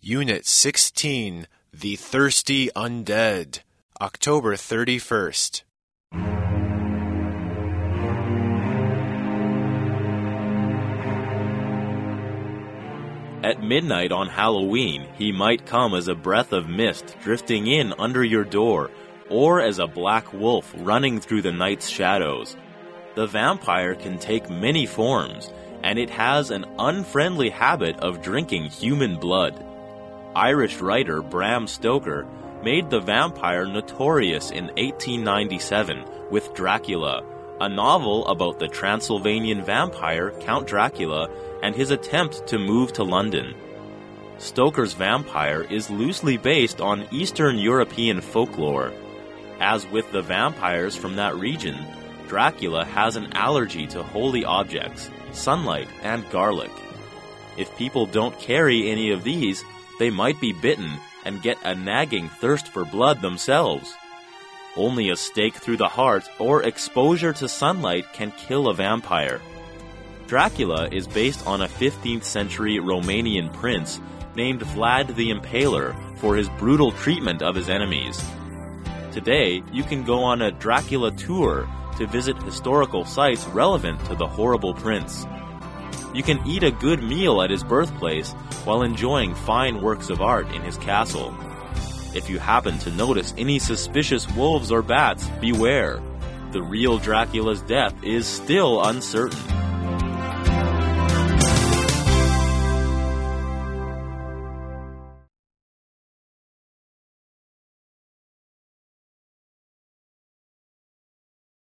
Unit 16, The Thirsty Undead, October 31st. At midnight on Halloween, he might come as a breath of mist drifting in under your door, or as a black wolf running through the night's shadows. The vampire can take many forms, and it has an unfriendly habit of drinking human blood. Irish writer Bram Stoker made the vampire notorious in 1897 with Dracula, a novel about the Transylvanian vampire Count Dracula and his attempt to move to London. Stoker's vampire is loosely based on Eastern European folklore. As with the vampires from that region, Dracula has an allergy to holy objects, sunlight, and garlic. If people don't carry any of these, they might be bitten and get a nagging thirst for blood themselves. Only a stake through the heart or exposure to sunlight can kill a vampire. Dracula is based on a 15th century Romanian prince named Vlad the Impaler for his brutal treatment of his enemies. Today, you can go on a Dracula tour to visit historical sites relevant to the horrible prince. You can eat a good meal at his birthplace while enjoying fine works of art in his castle. If you happen to notice any suspicious wolves or bats, beware. The real Dracula's death is still uncertain.